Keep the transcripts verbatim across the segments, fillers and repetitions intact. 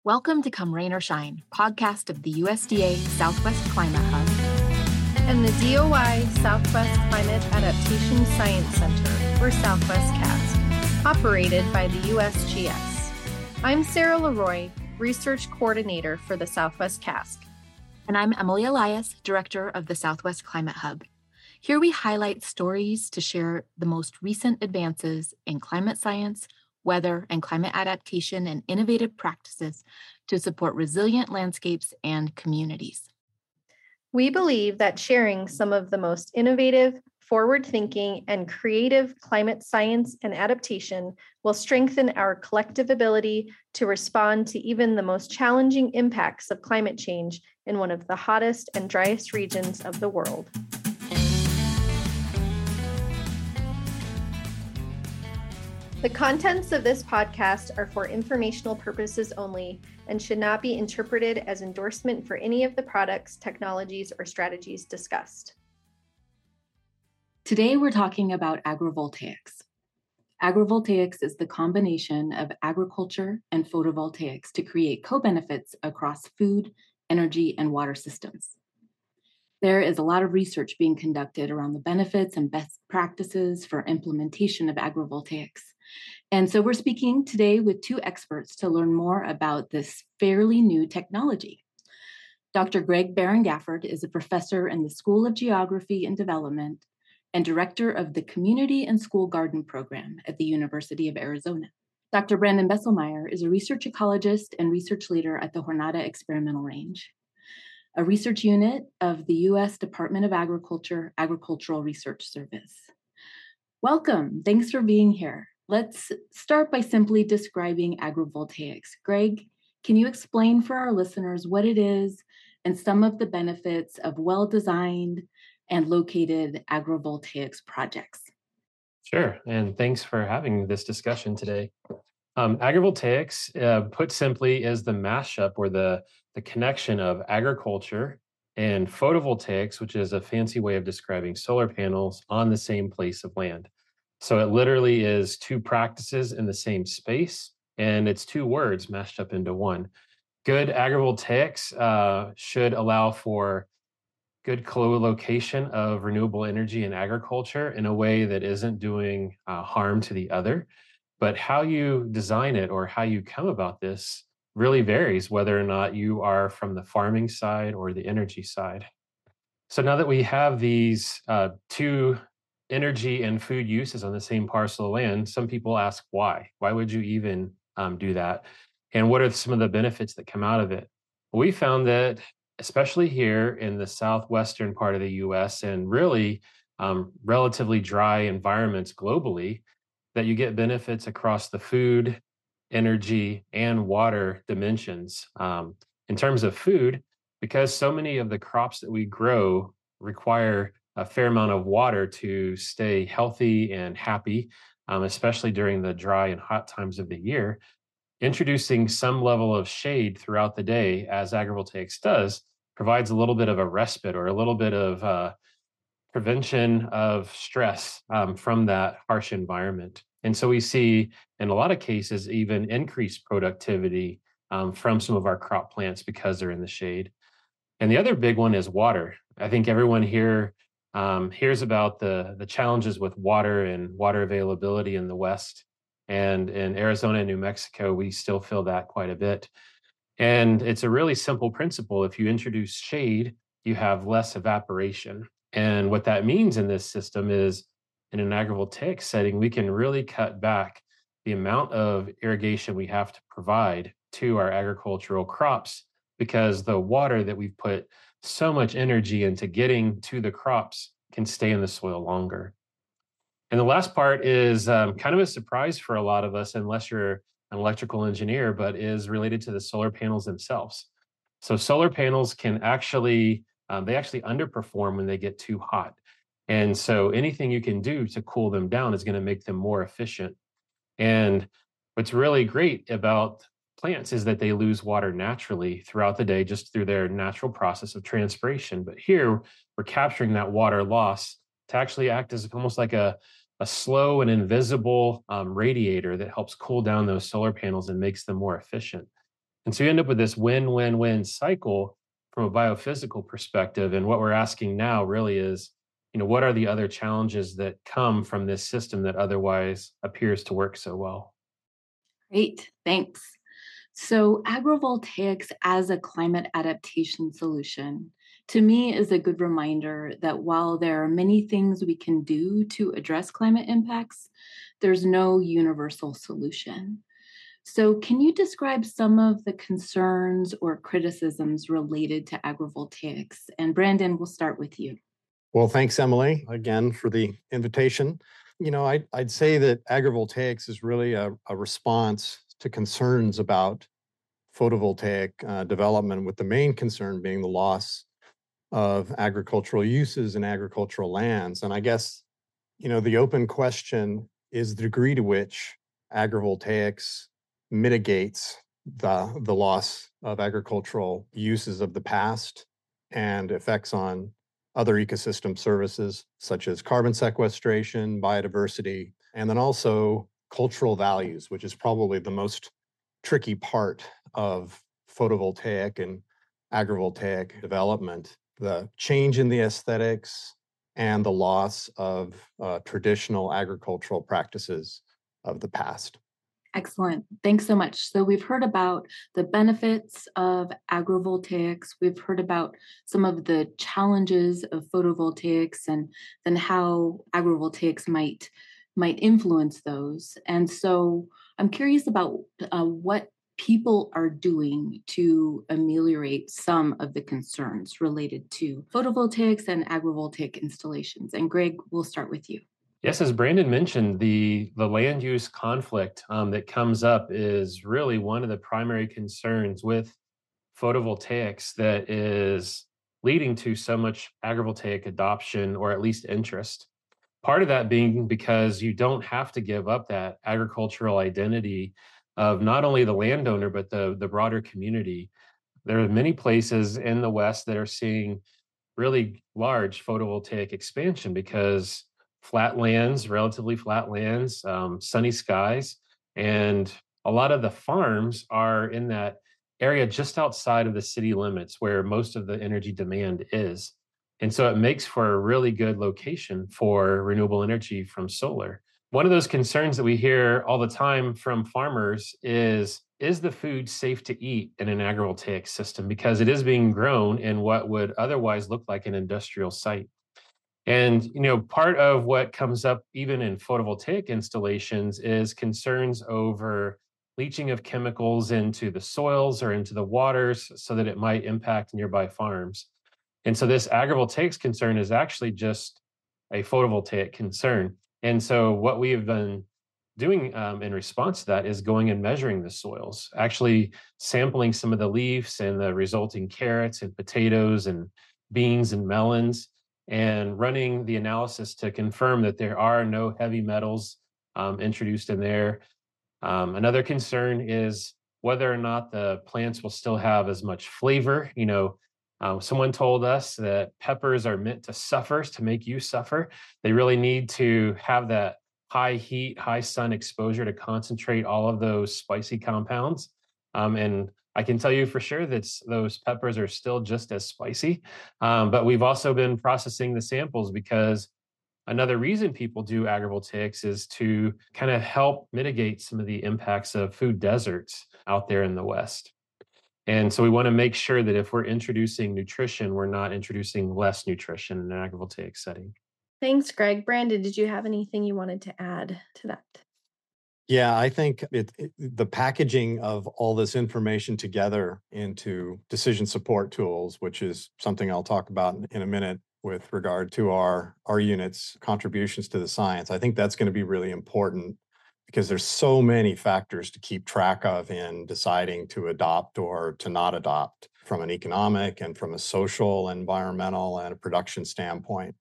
Welcome to Come Rain or Shine, podcast of the U S D A Southwest Climate Hub and the D O I Southwest Climate Adaptation Science Center, or Southwest CASC, operated by the U S G S. I'm Sarah Leroy, Research Coordinator for the Southwest CASC. And I'm Emily Elias, Director of the Southwest Climate Hub. Here we highlight stories to share the most recent advances in climate science, weather, and climate adaptation, and innovative practices to support resilient landscapes and communities. We believe that sharing some of the most innovative, forward-thinking, and creative climate science and adaptation will strengthen our collective ability to respond to even the most challenging impacts of climate change in one of the hottest and driest regions of the world. The contents of this podcast are for informational purposes only and should not be interpreted as endorsement for any of the products, technologies, or strategies discussed. Today, we're talking about agrivoltaics. Agrivoltaics is the combination of agriculture and photovoltaics to create co-benefits across food, energy, and water systems. There is a lot of research being conducted around the benefits and best practices for implementation of agrivoltaics. And so we're speaking today with two experts to learn more about this fairly new technology. Doctor Greg Barron-Gafford is a professor in the School of Geography and Development and director of the Community and School Garden Program at the University of Arizona. Doctor Brandon Besselmeyer is a research ecologist and research leader at the Jornada Experimental Range, a research unit of the U S Department of Agriculture Agricultural Research Service. Welcome. Thanks for being here. Let's start by simply describing agrivoltaics. Greg, can you explain for our listeners what it is and some of the benefits of well-designed and located agrivoltaics projects? Sure, and thanks for having this discussion today. Um, agrivoltaics, uh, put simply, is the mashup or the, the connection of agriculture and photovoltaics, which is a fancy way of describing solar panels on the same place of land. So it literally is two practices in the same space, and it's two words mashed up into one. Good agrivoltaics uh, should allow for good co-location of renewable energy in agriculture in a way that isn't doing uh, harm to the other. But how you design it or how you come about this really varies, whether or not you are from the farming side or the energy side. So now that we have these uh, two energy and food uses on the same parcel of land, some people ask why? Why would you even um, do that? And what are some of the benefits that come out of it? Well, we found that, especially here in the southwestern part of the U S and really um, relatively dry environments globally, that you get benefits across the food, energy, and water dimensions. Um, in terms of food, because so many of the crops that we grow require a fair amount of water to stay healthy and happy, um, especially during the dry and hot times of the year, introducing some level of shade throughout the day, as agrivoltaics does, provides a little bit of a respite or a little bit of uh, prevention of stress um, from that harsh environment. And so we see, in a lot of cases, even increased productivity um, from some of our crop plants because they're in the shade. And the other big one is water. I think everyone here um, hears about the, the challenges with water and water availability in the West. And in Arizona and New Mexico, we still feel that quite a bit. And it's a really simple principle. If you introduce shade, you have less evaporation. And what that means in this system is, in an agrivoltaic setting, we can really cut back the amount of irrigation we have to provide to our agricultural crops, because the water that we've put so much energy into getting to the crops can stay in the soil longer. And the last part is um, kind of a surprise for a lot of us, unless you're an electrical engineer, but is related to the solar panels themselves. So solar panels can actually, um, they actually underperform when they get too hot. And so anything you can do to cool them down is going to make them more efficient. And what's really great about plants is that they lose water naturally throughout the day, just through their natural process of transpiration. But here we're capturing that water loss to actually act as almost like a, a slow and invisible um, radiator that helps cool down those solar panels and makes them more efficient. And so you end up with this win-win-win cycle from a biophysical perspective. And what we're asking now really is, you know, what are the other challenges that come from this system that otherwise appears to work so well? Great, thanks. So, agrivoltaics as a climate adaptation solution, to me, is a good reminder that while there are many things we can do to address climate impacts, there's no universal solution. So, can you describe some of the concerns or criticisms related to agrivoltaics? And Brandon, we'll start with you. Well, thanks, Emily, again for the invitation. You know, I'd, I'd say that agrivoltaics is really a, a response to concerns about photovoltaic uh, development, with the main concern being the loss of agricultural uses and agricultural lands. And I guess, you know, the open question is the degree to which agrivoltaics mitigates the, the loss of agricultural uses of the past and effects on other ecosystem services such as carbon sequestration, biodiversity, and then also cultural values, which is probably the most tricky part of photovoltaic and agrivoltaic development. The change in the aesthetics and the loss of uh, traditional agricultural practices of the past. Excellent. Thanks so much. So we've heard about the benefits of agrivoltaics. We've heard about some of the challenges of photovoltaics and then how agrivoltaics might might influence those. And so I'm curious about uh, what people are doing to ameliorate some of the concerns related to photovoltaics and agrivoltaic installations. And Greg, we'll start with you. Yes, as Brandon mentioned, the, the land use conflict um, that comes up is really one of the primary concerns with photovoltaics that is leading to so much agrivoltaic adoption, or at least interest. Part of that being because you don't have to give up that agricultural identity of not only the landowner, but the, the broader community. There are many places in the West that are seeing really large photovoltaic expansion because flat lands, relatively flat lands, um, sunny skies, and a lot of the farms are in that area just outside of the city limits where most of the energy demand is. And so it makes for a really good location for renewable energy from solar. One of those concerns that we hear all the time from farmers is, is the food safe to eat in an agrivoltaic system? Because it is being grown in what would otherwise look like an industrial site. And, you know, part of what comes up even in photovoltaic installations is concerns over leaching of chemicals into the soils or into the waters so that it might impact nearby farms. And so this agrivoltaics concern is actually just a photovoltaic concern. And so what we have been doing um, in response to that is going and measuring the soils, actually sampling some of the leaves and the resulting carrots and potatoes and beans and melons, and running the analysis to confirm that there are no heavy metals um, introduced in there. Um, another concern is whether or not the plants will still have as much flavor. You know, um, someone told us that peppers are meant to suffer, to make you suffer. They really need to have that high heat, high sun exposure to concentrate all of those spicy compounds. Um, and I can tell you for sure that those peppers are still just as spicy. Um, but we've also been processing the samples because another reason people do agrivoltaics is to kind of help mitigate some of the impacts of food deserts out there in the West. And so we want to make sure that if we're introducing nutrition, we're not introducing less nutrition in an agrivoltaic setting. Thanks, Greg. Brandon, did you have anything you wanted to add to that? Yeah, I think it, it, the packaging of all this information together into decision support tools, which is something I'll talk about in, in a minute with regard to our, our unit's contributions to the science. I think that's going to be really important because there's so many factors to keep track of in deciding to adopt or to not adopt from an economic and from a social, environmental, and a production standpoint.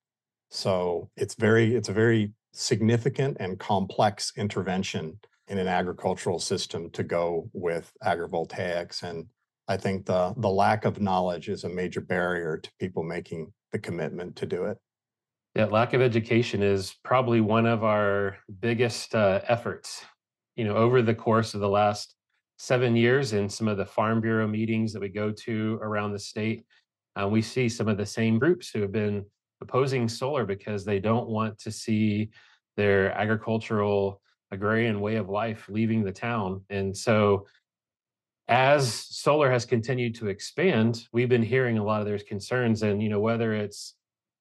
So it's very, it's a very significant and complex intervention in an agricultural system to go with agrivoltaics. And I think the, the lack of knowledge is a major barrier to people making the commitment to do it. Yeah, lack of education is probably one of our biggest uh, efforts. You know, over the course of the last seven years in some of the Farm Bureau meetings that we go to around the state, uh, we see some of the same groups who have been opposing solar because they don't want to see their agricultural agrarian way of life leaving the town. And so as solar has continued to expand, we've been hearing a lot of their concerns. And, you know, whether it's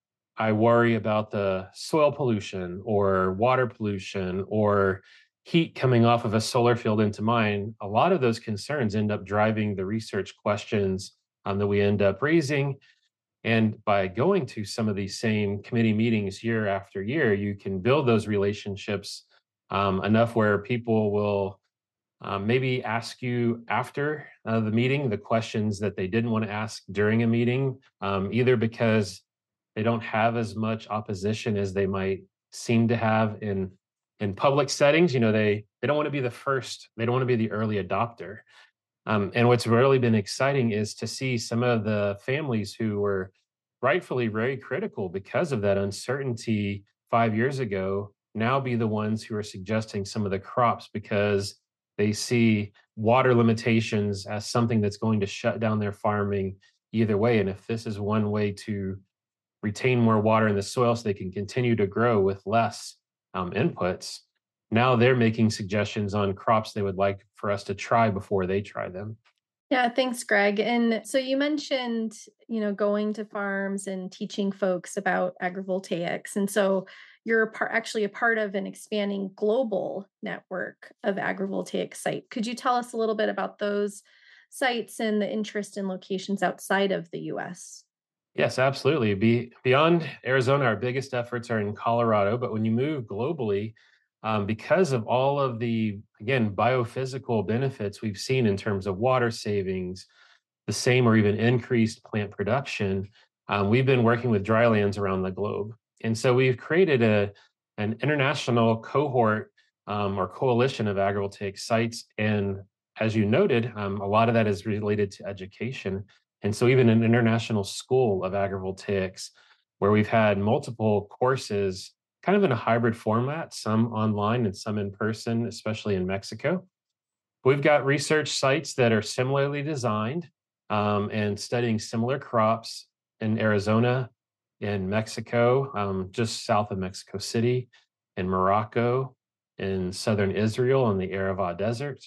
I worry about the soil pollution or water pollution or heat coming off of a solar field into mine, a lot of those concerns end up driving the research questions um, that we end up raising. And by going to some of these same committee meetings year after year, you can build those relationships um, enough where people will um, maybe ask you after uh, the meeting the questions that they didn't want to ask during a meeting, um, either because they don't have as much opposition as they might seem to have in in public settings. You know, they they don't want to be the first. They don't want to be the early adopter. Um, and what's really been exciting is to see some of the families who were rightfully very critical because of that uncertainty five years ago now be the ones who are suggesting some of the crops because they see water limitations as something that's going to shut down their farming either way. And if this is one way to retain more water in the soil so they can continue to grow with less um, inputs, now they're making suggestions on crops they would like for us to try before they try them. Yeah, thanks, Greg. And so you mentioned, you know, going to farms and teaching folks about agrivoltaics. And so you're a part, actually a part of an expanding global network of agrivoltaic sites. Could you tell us a little bit about those sites and the interest in locations outside of the U S? Yes, absolutely. Be, beyond Arizona, our biggest efforts are in Colorado, but when you move globally, um, because of all of the, again, biophysical benefits we've seen in terms of water savings, the same or even increased plant production, um, we've been working with drylands around the globe. And so we've created a, an international cohort um, or coalition of agrivoltaic sites. And as you noted, um, a lot of that is related to education. And so even an international school of agrivoltaics, where we've had multiple courses kind of in a hybrid format, some online and some in person, especially in Mexico. We've got research sites that are similarly designed um, and studying similar crops in Arizona, in Mexico, um, just south of Mexico City, in Morocco, in southern Israel in the Arava Desert,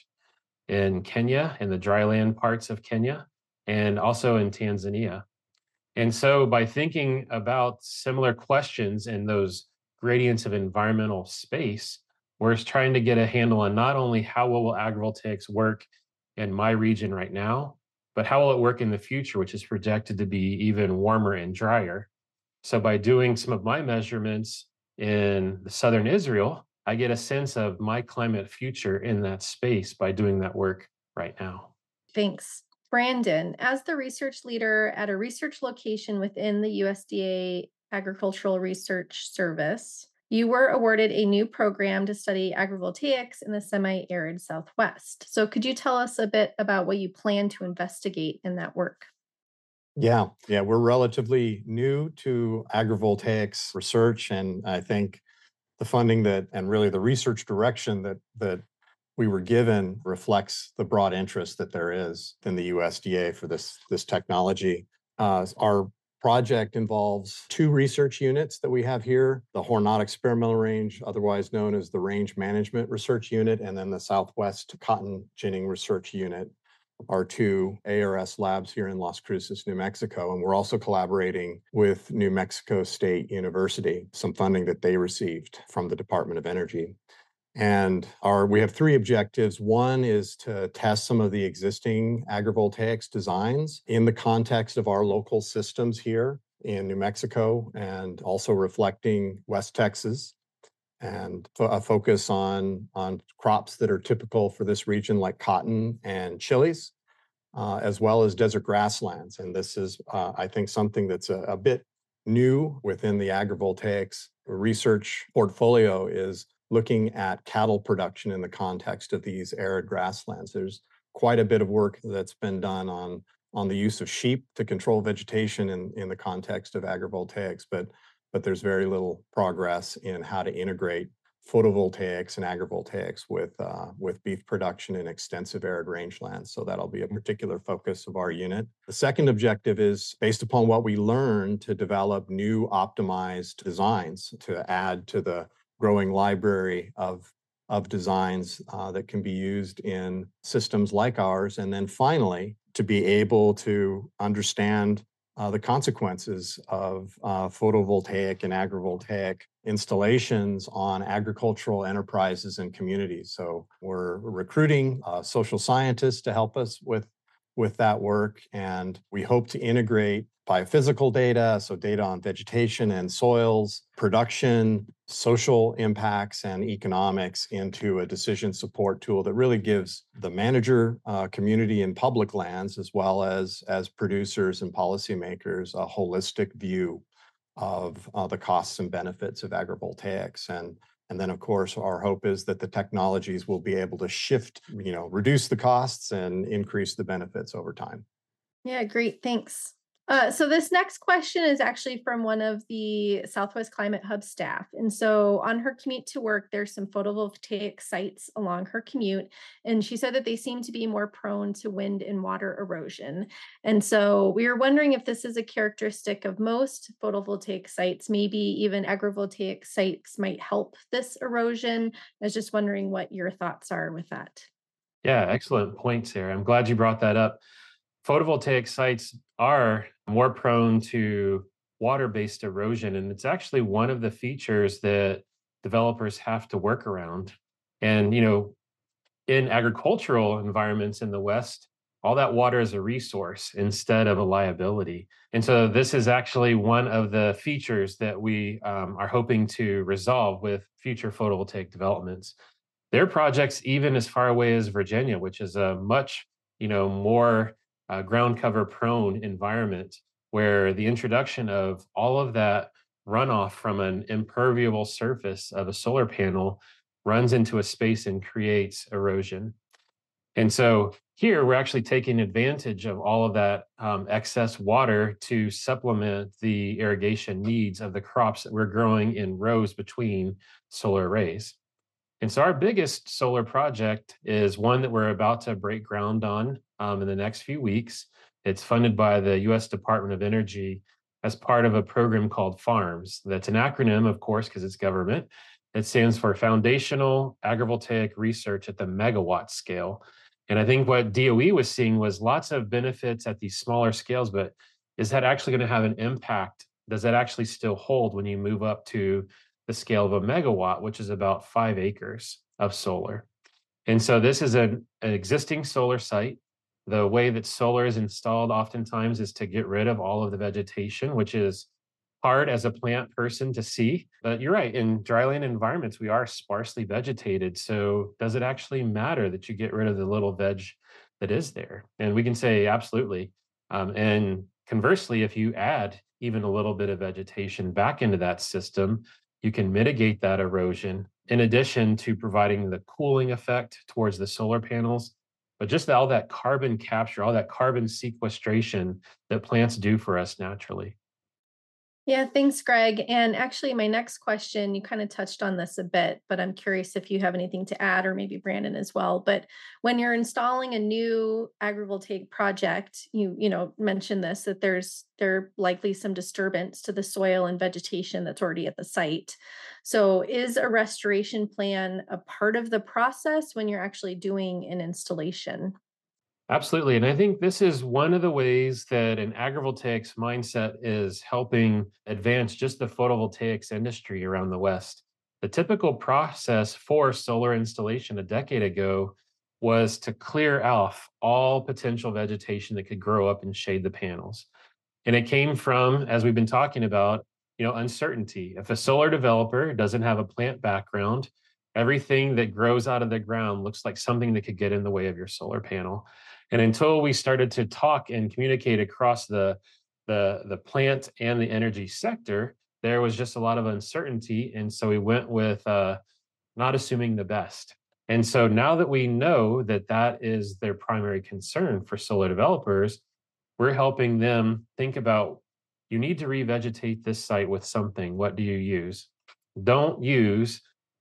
in Kenya, in the dryland parts of Kenya, and also in Tanzania. And so by thinking about similar questions in those gradients of environmental space, we're trying to get a handle on not only how well will agrivoltaics work in my region right now, but how will it work in the future, which is projected to be even warmer and drier. So by doing some of my measurements in the southern Israel, I get a sense of my climate future in that space by doing that work right now. Thanks. Brandon, as the research leader at a research location within the U S D A Agricultural Research Service, you were awarded a new program to study agrivoltaics in the semi-arid Southwest. So could you tell us a bit about what you plan to investigate in that work? Yeah, yeah, we're relatively new to agrivoltaics research, and I think the funding that and really the research direction that that we were given reflects the broad interest that there is in the U S D A for this this technology. Uh, our project involves two research units that we have here: the Hornot Experimental Range, otherwise known as the Range Management Research Unit, and then the Southwest Cotton Ginning Research Unit. Our two A R S labs here in Las Cruces, New Mexico. And we're also collaborating with New Mexico State University, some funding that they received from the Department of Energy. And our we have three objectives. One is to test some of the existing agrivoltaics designs in the context of our local systems here in New Mexico, and also reflecting West Texas, and fo- a focus on, on crops that are typical for this region, like cotton and chilies, uh, as well as desert grasslands. And this is, uh, I think, something that's a, a bit new within the agrivoltaics research portfolio, is looking at cattle production in the context of these arid grasslands. There's quite a bit of work that's been done on, on the use of sheep to control vegetation in, in the context of agrivoltaics, but but there's very little progress in how to integrate photovoltaics and agrivoltaics with uh, with beef production in extensive arid rangelands. So that'll be a particular focus of our unit. The second objective is based upon what we learn to develop new optimized designs to add to the growing library of of designs uh, that can be used in systems like ours. And then finally, to be able to understand uh, the consequences of uh, photovoltaic and agrivoltaic installations on agricultural enterprises and communities. So we're recruiting uh, social scientists to help us with, with that work. And we hope to integrate biophysical data, so data on vegetation and soils, production, social impacts, and economics into a decision support tool that really gives the manager, uh, community, and public lands, as well as, as producers and policymakers, a holistic view of uh, the costs and benefits of agrivoltaics. And, and then, of course, our hope is that the technologies will be able to shift, you know, reduce the costs and increase the benefits over time. Yeah, great. Thanks. Uh, so this next question is actually from one of the Southwest Climate Hub staff. And so on her commute to work, there's some photovoltaic sites along her commute. And she said that they seem to be more prone to wind and water erosion. And so we were wondering if this is a characteristic of most photovoltaic sites, maybe even agrivoltaic sites might help this erosion. I was just wondering what your thoughts are with that. Yeah, excellent point, Sarah. I'm glad you brought that up. Photovoltaic sites are more prone to water-based erosion, and it's actually one of the features that developers have to work around. And, you know, in agricultural environments in the West, all that water is a resource instead of a liability. And so this is actually one of the features that we um, are hoping to resolve with future photovoltaic developments. There are projects even as far away as Virginia, which is a much, you know, more Uh, ground cover prone environment, where the introduction of all of that runoff from an impermeable surface of a solar panel runs into a space and creates erosion. And so here we're actually taking advantage of all of that um, excess water to supplement the irrigation needs of the crops that we're growing in rows between solar arrays. And so our biggest solar project is one that we're about to break ground on um, in the next few weeks. It's funded by the U S Department of Energy as part of a program called FARMS. That's an acronym, of course, because it's government. It stands for Foundational Agrivoltaic Research at the Megawatt Scale. And I think what D O E was seeing was lots of benefits at these smaller scales, but is that actually going to have an impact? Does that actually still hold when you move up to the scale of a megawatt, which is about five acres of solar? And so this is an, an existing solar site. The way that solar is installed oftentimes is to get rid of all of the vegetation, which is hard as a plant person to see. But you're right, in dryland environments, we are sparsely vegetated. So does it actually matter that you get rid of the little veg that is there? And we can say absolutely. Um, and conversely, if you add even a little bit of vegetation back into that system, you can mitigate that erosion in addition to providing the cooling effect towards the solar panels, but just all that carbon capture, all that carbon sequestration that plants do for us naturally. Yeah, thanks, Greg. And actually, my next question, you kind of touched on this a bit, but I'm curious if you have anything to add, or maybe Brandon as well. But when you're installing a new agrivoltaic project, you you know mentioned this, that there's there likely some disturbance to the soil and vegetation that's already at the site. So is a restoration plan a part of the process when you're actually doing an installation? Absolutely. And I think this is one of the ways that an agrivoltaics mindset is helping advance just the photovoltaics industry around the West. The typical process for solar installation a decade ago was to clear off all potential vegetation that could grow up and shade the panels. And it came from, as we've been talking about, you know, uncertainty. If a solar developer doesn't have a plant background, everything that grows out of the ground looks like something that could get in the way of your solar panel. And until we started to talk and communicate across the, the, the plant and the energy sector, there was just a lot of uncertainty. And so we went with uh, not assuming the best. And so now that we know that that is their primary concern for solar developers, we're helping them think about, you need to revegetate this site with something. What do you use? Don't use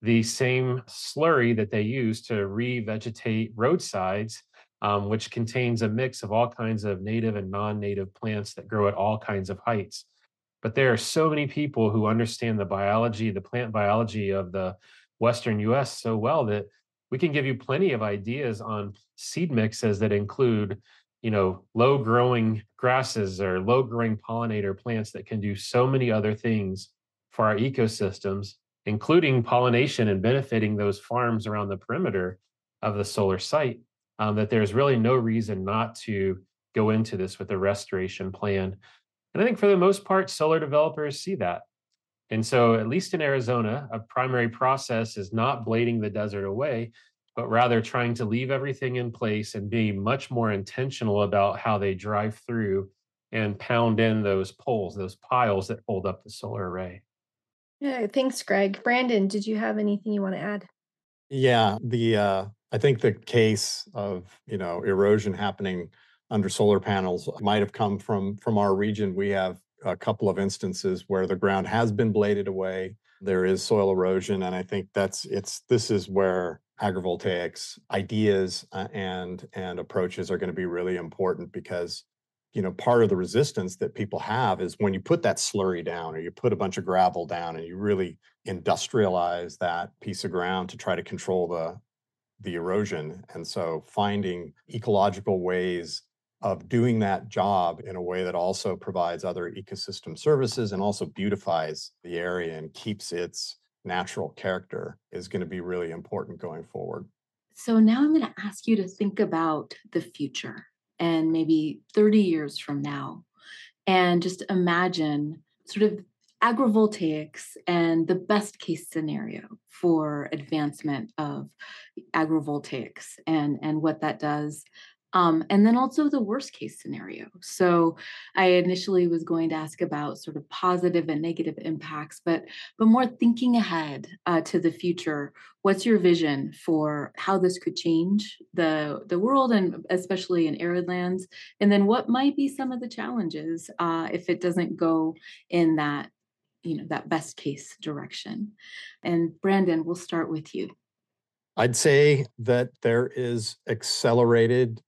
the same slurry that they use to revegetate roadsides, um, which contains a mix of all kinds of native and non-native plants that grow at all kinds of heights. But there are so many people who understand the biology, the plant biology of the Western U S so well that we can give you plenty of ideas on seed mixes that include, you know, low growing grasses or low growing pollinator plants that can do so many other things for our ecosystems, including pollination and benefiting those farms around the perimeter of the solar site, um, that there's really no reason not to go into this with a restoration plan. And I think for the most part, solar developers see that. And so, at least in Arizona, a primary process is not blading the desert away, but rather trying to leave everything in place and be much more intentional about how they drive through and pound in those poles, those piles that hold up the solar array. Yeah, thanks, Greg. Brandon, did you have anything you want to add? Yeah, the uh, I think the case of, you know, erosion happening under solar panels might have come from from our region. We have a couple of instances where the ground has been bladed away. There is soil erosion, and I think that's it's this is where agrivoltaics ideas uh, and and approaches are going to be really important because, you know, part of the resistance that people have is when you put that slurry down or you put a bunch of gravel down and you really industrialize that piece of ground to try to control the the erosion. And so finding ecological ways of doing that job in a way that also provides other ecosystem services and also beautifies the area and keeps its natural character is going to be really important going forward. So now I'm going to ask you to think about the future and maybe thirty years from now, and just imagine sort of agrivoltaics and the best case scenario for advancement of agrivoltaics and, and what that does. Um, and then also the worst case scenario. So I initially was going to ask about sort of positive and negative impacts, but but more thinking ahead uh, to the future. What's your vision for how this could change the the world, and especially in arid lands? And then what might be some of the challenges uh, if it doesn't go in that, you know, that best case direction? And Brandon, we'll start with you. I'd say that there is accelerated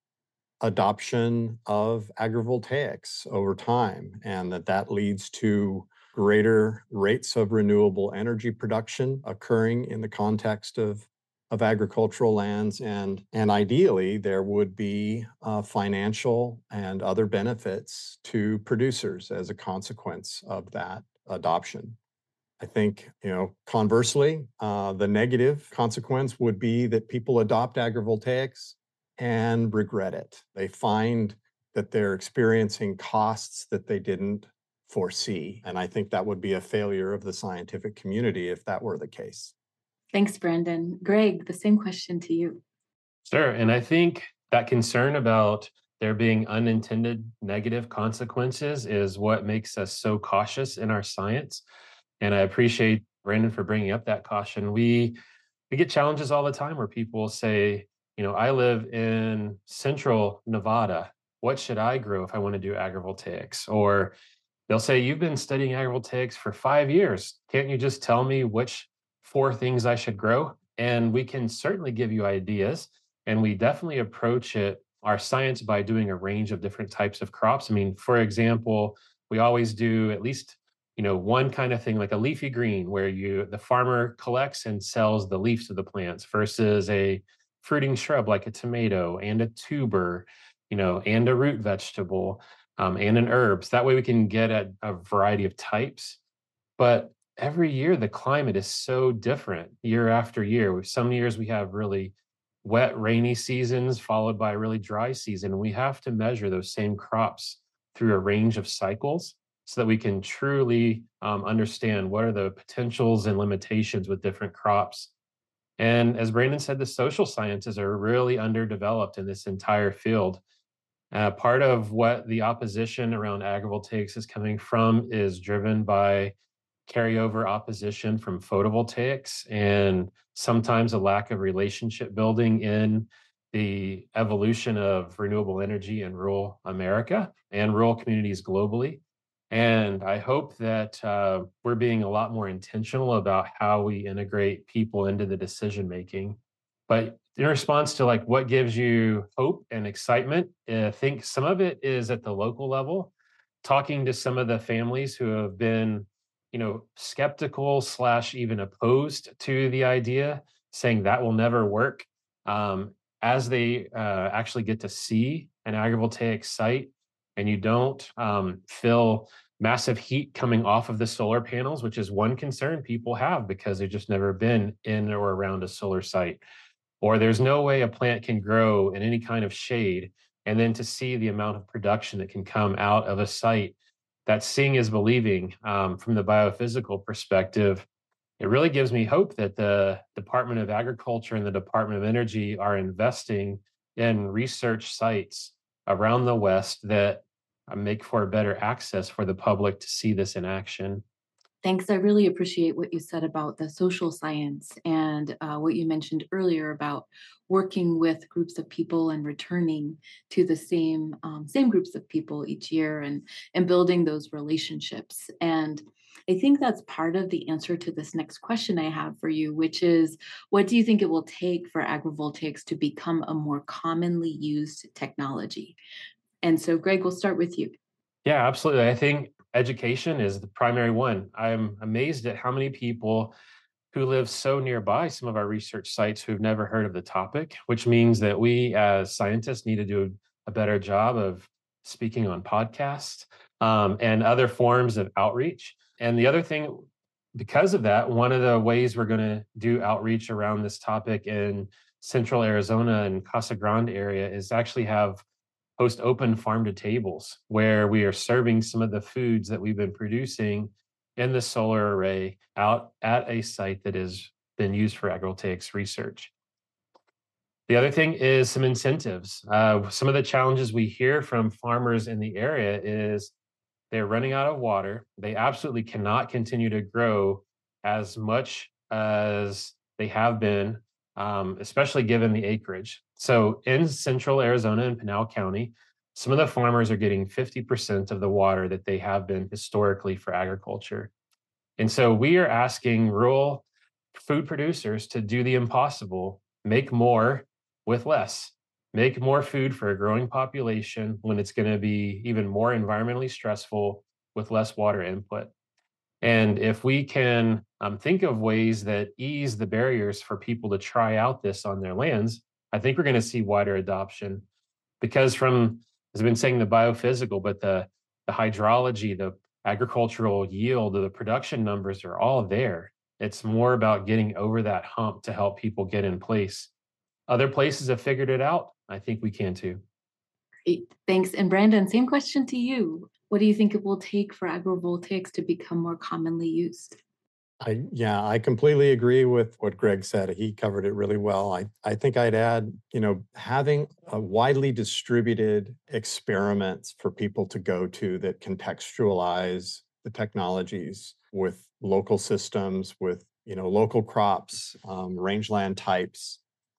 adoption of agrivoltaics over time, and that that leads to greater rates of renewable energy production occurring in the context of, of agricultural lands. And, and ideally, there would be uh, financial and other benefits to producers as a consequence of that adoption. I think, you know, conversely, uh, the negative consequence would be that people adopt agrivoltaics and regret it. They find that they're experiencing costs that they didn't foresee. And I think that would be a failure of the scientific community if that were the case. Thanks, Brandon. Greg, the same question to you. Sure. And I think that concern about there being unintended negative consequences is what makes us so cautious in our science. And I appreciate Brandon for bringing up that caution. We we get challenges all the time where people say, you know, I live in central Nevada. What should I grow if I want to do agrivoltaics? Or they'll say, you've been studying agrivoltaics for five years. Can't you just tell me which four things I should grow? And we can certainly give you ideas. And we definitely approach it, our science, by doing a range of different types of crops. I mean, for example, we always do at least, you know, one kind of thing like a leafy green where you the farmer collects and sells the leaves of the plants versus a fruiting shrub like a tomato and a tuber, you know, and a root vegetable, um, and an herb. So that way we can get at a variety of types. But every year the climate is so different year after year. Some years we have really wet, rainy seasons followed by a really dry season. And we have to measure those same crops through a range of cycles so that we can truly um, understand what are the potentials and limitations with different crops. And as Brandon said, the social sciences are really underdeveloped in this entire field. Uh, part of what the opposition around agrivoltaics is coming from is driven by carryover opposition from photovoltaics and sometimes a lack of relationship building in the evolution of renewable energy in rural America and rural communities globally. And I hope that uh, we're being a lot more intentional about how we integrate people into the decision making. But in response to like what gives you hope and excitement, I think some of it is at the local level, talking to some of the families who have been, you know, skeptical slash even opposed to the idea, saying that will never work. Um, as they uh, actually get to see an agrivoltaic site, and you don't um, feel massive heat coming off of the solar panels, which is one concern people have because they've just never been in or around a solar site. Or there's no way a plant can grow in any kind of shade. And then to see the amount of production that can come out of a site, that seeing is believing um, from the biophysical perspective, it really gives me hope that the Department of Agriculture and the Department of Energy are investing in research sites around the West that uh, make for better access for the public to see this in action. Thanks. I really appreciate what you said about the social science and uh, what you mentioned earlier about working with groups of people and returning to the same um, same groups of people each year and and building those relationships. And I think that's part of the answer to this next question I have for you, which is, what do you think it will take for agrivoltaics to become a more commonly used technology? And so, Greg, we'll start with you. Yeah, absolutely. I think education is the primary one. I'm amazed at how many people who live so nearby some of our research sites who've never heard of the topic, which means that we as scientists need to do a better job of speaking on podcasts um, and other forms of outreach. And the other thing, because of that, one of the ways we're going to do outreach around this topic in central Arizona and Casa Grande area is actually have host open farm to tables where we are serving some of the foods that we've been producing in the solar array out at a site that has been used for agrivoltaics research. The other thing is some incentives. Uh, some of the challenges we hear from farmers in the area is they're running out of water. They absolutely cannot continue to grow as much as they have been, um, especially given the acreage. So in central Arizona and Pinal County, some of the farmers are getting fifty percent of the water that they have been historically for agriculture. And so we are asking rural food producers to do the impossible, make more with less, make more food for a growing population when it's going to be even more environmentally stressful with less water input. And if we can um, think of ways that ease the barriers for people to try out this on their lands, I think we're going to see wider adoption. Because from, as I've been saying, the biophysical, but the, the hydrology, the agricultural yield, the production numbers are all there. It's more about getting over that hump to help people get in place. Other places have figured it out. I think we can too. Great. Thanks. And Brandon, same question to you. What do you think it will take for agrivoltaics to become more commonly used? I, yeah, I completely agree with what Greg said. He covered it really well. I, I think I'd add, you know, having a widely distributed experiments for people to go to that contextualize the technologies with local systems, with, you know, local crops, um, rangeland types,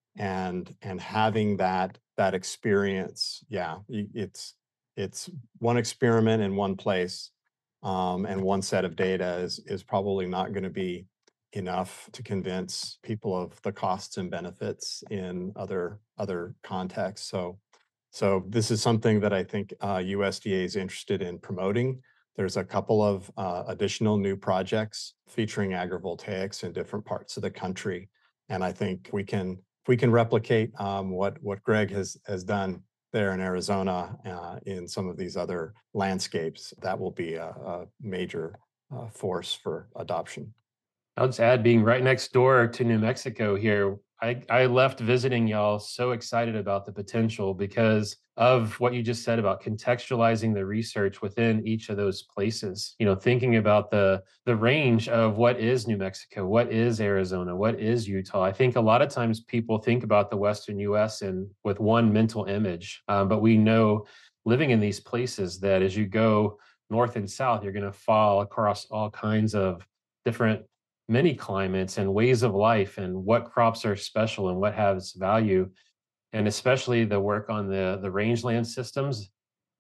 and and having that that experience. Yeah, it's it's one experiment in one place. Um, and one set of data is, is probably not going to be enough to convince people of the costs and benefits in other other contexts. So, so this is something that I think uh, U S D A is interested in promoting. There's a couple of uh, additional new projects featuring agrivoltaics in different parts of the country, and I think we can if we can replicate um, what what Greg has has done there in Arizona, uh, in some of these other landscapes, that will be a, a major uh, force for adoption. I'll just add, being right next door to New Mexico here, I, I left visiting y'all so excited about the potential because of what you just said about contextualizing the research within each of those places. You know, thinking about the the range of what is New Mexico, what is Arizona, what is Utah. I think a lot of times people think about the Western U S and with one mental image, um, but we know living in these places that as you go north and south, you're going to fall across all kinds of different many climates and ways of life and what crops are special and what has value. And especially the work on the, the rangeland systems,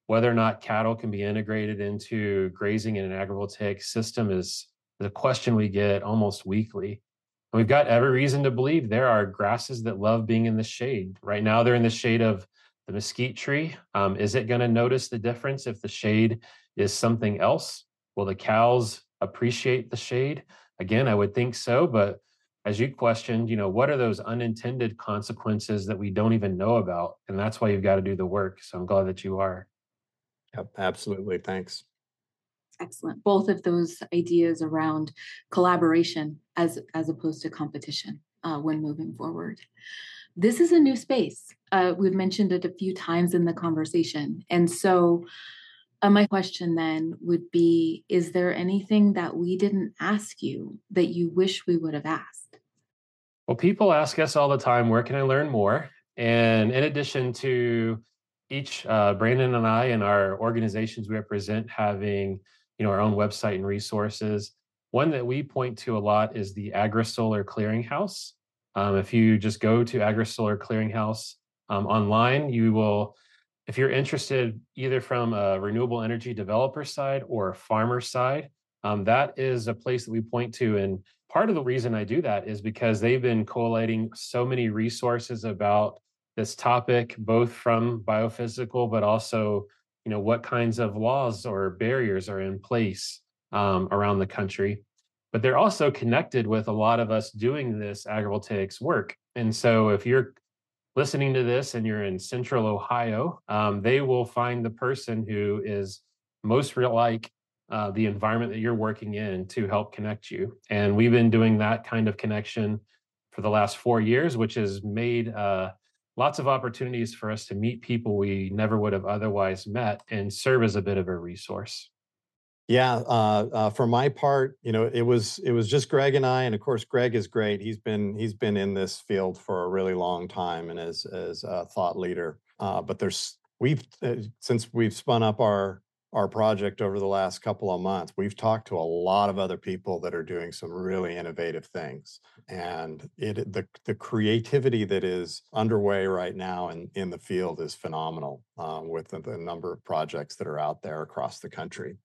whether or not cattle can be integrated into grazing in an agrivoltaic system is the question we get almost weekly. And we've got every reason to believe there are grasses that love being in the shade. Right now, they're in the shade of the mesquite tree. Um, is it going to notice the difference if the shade is something else? Will the cows appreciate the shade? Again, I would think so, but as you questioned, you know, what are those unintended consequences that we don't even know about? And that's why you've got to do the work. So I'm glad that you are. Yep, absolutely. Thanks. Excellent. Both of those ideas around collaboration as, as opposed to competition uh, when moving forward. This is a new space. Uh, we've mentioned it a few times in the conversation. And so uh, my question then would be, is there anything that we didn't ask you that you wish we would have asked? Well, people ask us all the time, where can I learn more? And in addition to each, uh, Brandon and I and our organizations we represent having, you know, our own website and resources, one that we point to a lot is the AgriSolar Clearinghouse. Um, if you just go to AgriSolar Clearinghouse um, online, you will, if you're interested either from a renewable energy developer side or a farmer side, um, that is a place that we point to. And part of the reason I do that is because they've been collating so many resources about this topic, both from biophysical, but also, you know, what kinds of laws or barriers are in place um, around the country. But they're also connected with a lot of us doing this agrivoltaics work. And so if you're listening to this and you're in central Ohio, um, they will find the person who is most real like uh, the environment that you're working in to help connect you. And we've been doing that kind of connection for the last four years, which has made uh, lots of opportunities for us to meet people we never would have otherwise met and serve as a bit of a resource. Yeah, uh, uh, for my part, you know, it was it was just Greg and I, and of course, Greg is great. He's been he's been in this field for a really long time and as as a thought leader. Uh, but there's we've uh, since we've spun up our our project over the last couple of months, we've talked to a lot of other people that are doing some really innovative things, and it the the creativity that is underway right now in in the field is phenomenal uh, with the, the number of projects that are out there across the country.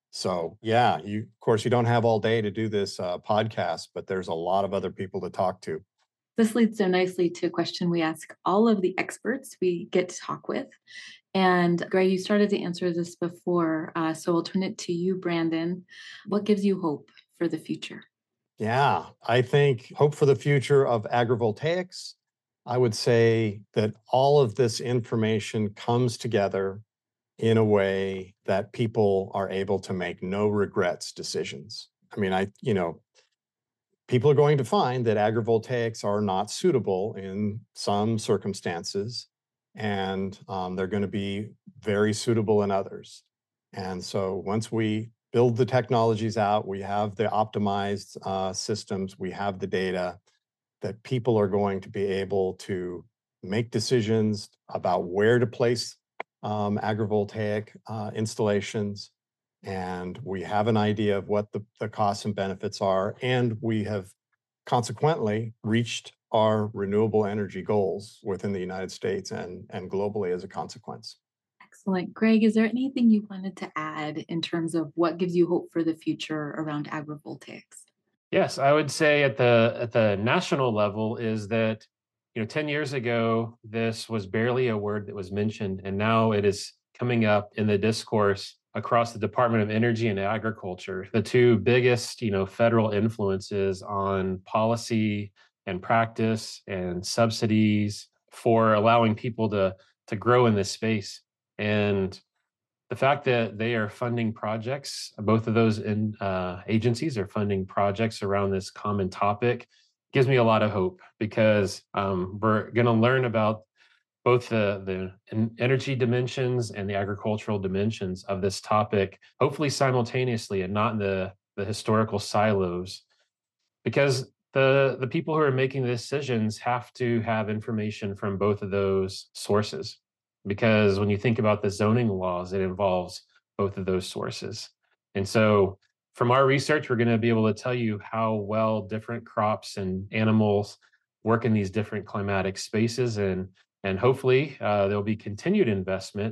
So yeah, you of course you don't have all day to do this uh, podcast, but there's a lot of other people to talk to. This leads so nicely to a question we ask all of the experts we get to talk with. And Greg, you started to answer this before, uh, so I'll turn it to you, Brandon. What gives you hope for the future? Yeah, I think hope for the future of agrivoltaics. I would say that all of this information comes together in a way that people are able to make no regrets decisions. I mean, I, you know, people are going to find that agrivoltaics are not suitable in some circumstances, and um, they're going to be very suitable in others. And so once we build the technologies out, we have the optimized uh, systems, we have the data, that people are going to be able to make decisions about where to place um, agrivoltaic uh, installations. And we have an idea of what the, the costs and benefits are. And we have consequently reached our renewable energy goals within the United States and, and globally as a consequence. Excellent. Greg, is there anything you wanted to add in terms of what gives you hope for the future around agrivoltaics? Yes, I would say at the at the national level is that, you know, ten years ago, this was barely a word that was mentioned, and now it is coming up in the discourse across the Department of Energy and Agriculture, the two biggest, you know, federal influences on policy and practice and subsidies for allowing people to to grow in this space. And the fact that they are funding projects, both of those in, uh, agencies are funding projects around this common topic, gives me a lot of hope because um, we're going to learn about both the, the energy dimensions and the agricultural dimensions of this topic, hopefully simultaneously and not in the, the historical silos. Because the, the people who are making the decisions have to have information from both of those sources. Because when you think about the zoning laws, it involves both of those sources. And so from our research, we're going to be able to tell you how well different crops and animals work in these different climatic spaces. And, and hopefully uh, there'll be continued investment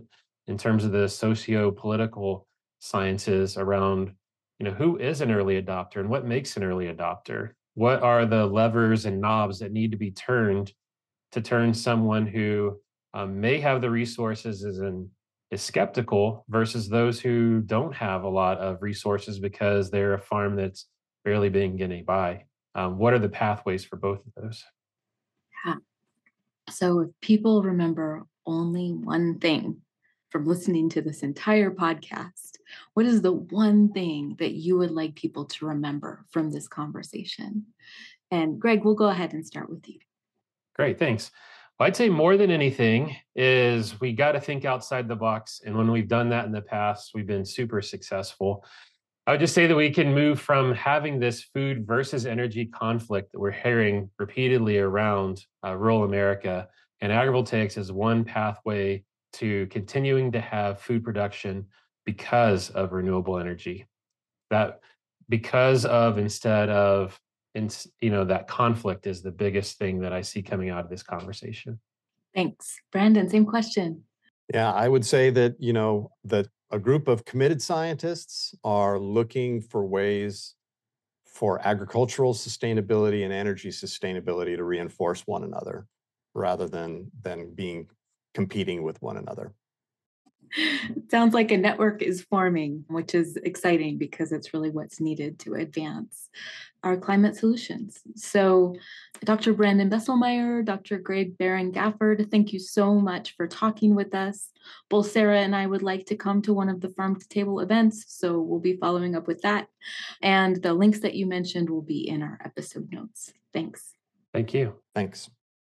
in terms of the socio-political sciences around, you know, who is an early adopter and what makes an early adopter? What are the levers and knobs that need to be turned to turn someone who um, may have the resources and is skeptical versus those who don't have a lot of resources because they're a farm that's barely being getting by? Um, what are the pathways for both of those? Yeah. So if people remember only one thing from listening to this entire podcast, what is the one thing that you would like people to remember from this conversation? And Greg, we'll go ahead and start with you. Great, thanks. Well, I'd say more than anything is we got to think outside the box. And when we've done that in the past, we've been super successful. I would just say that we can move from having this food versus energy conflict that we're hearing repeatedly around uh, rural America, and agrivoltaics is one pathway to continuing to have food production because of renewable energy. That because of instead of, in, you know, that conflict is the biggest thing that I see coming out of this conversation. Thanks. Brandon, same question. Yeah, I would say that, you know, that a group of committed scientists are looking for ways for agricultural sustainability and energy sustainability to reinforce one another rather than, than being competing with one another. It sounds like a network is forming, which is exciting because it's really what's needed to advance our climate solutions. So Doctor Brandon Besselmeyer, Doctor Greg Barron-Gafford, thank you so much for talking with us. Both Sarah and I would like to come to one of the Farm to Table events, so we'll be following up with that. And the links that you mentioned will be in our episode notes. Thanks. Thank you. Thanks.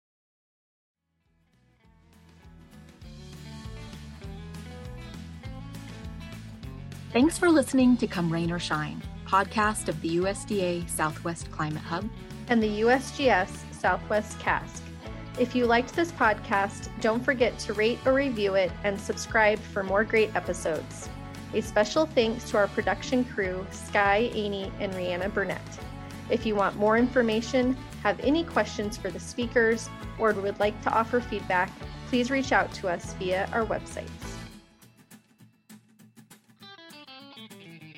Thanks for listening to Come Rain or Shine, podcast of the U S D A Southwest Climate Hub and the U S G S Southwest C A S C. If you liked this podcast, don't forget to rate or review it and subscribe for more great episodes. A special thanks to our production crew, Sky, Amy, and Rihanna Burnett. If you want more information, have any questions for the speakers, or would like to offer feedback, please reach out to us via our websites.